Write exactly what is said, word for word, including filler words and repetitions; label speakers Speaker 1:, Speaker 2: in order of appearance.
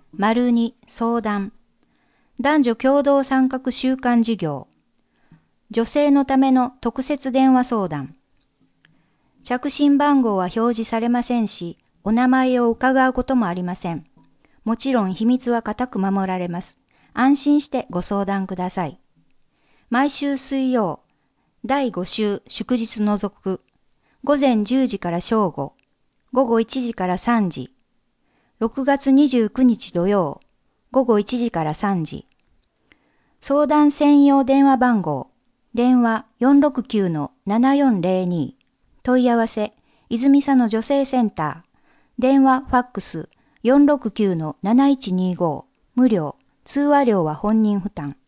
Speaker 1: 丸に相談。男女共同参画週間事業。女性のための特設電話相談。着信番号は表示されませんし、お名前を伺うこともありません。もちろん秘密は固く守られます。安心してご相談ください。毎週水曜、だいご週祝日除く、午前じゅうじから正午、午後いちじからさんじ、ろくがつにじゅうくにち土曜、午後いちじからさんじ。相談専用電話番号、電話 よんろくきゅうのななよんぜろに、問い合わせ、泉佐野女性センター、電話ファックス よんろくきゅうのなないちにご、無料、通話料は本人負担。